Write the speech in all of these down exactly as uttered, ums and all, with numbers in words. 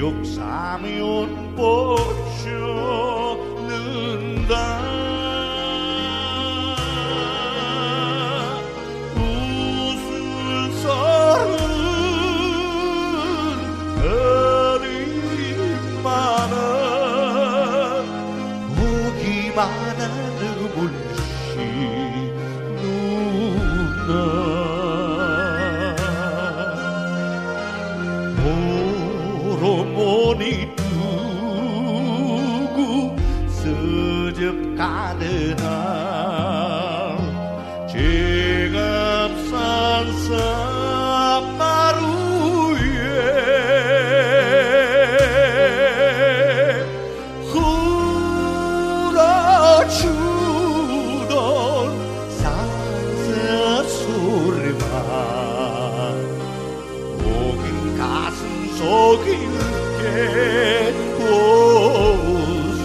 욕사면 뻗쳐는다. 웃을 사람 그리 많아. 오기만 하는 물씨 누나. 호르몬이 두고 서접 가드나. 제갑산 산마루에 흘러주던 산새소리만 오긴 가슴 속이 깨웠어.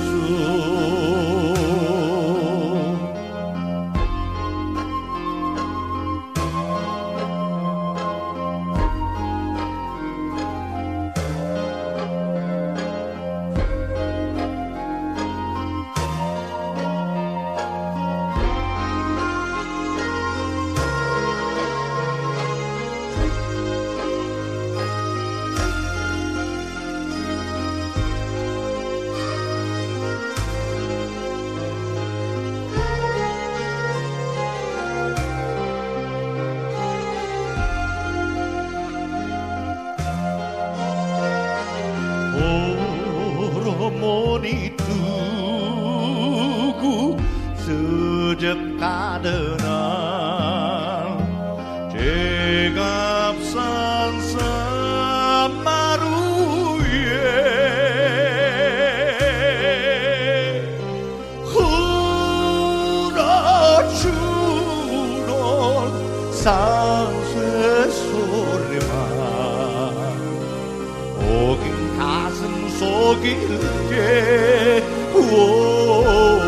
호르몬이 두고 서접 가더나. 제갑산 산마루에 흘러주던 산새소리만 오긴 가슴 속이 깨워.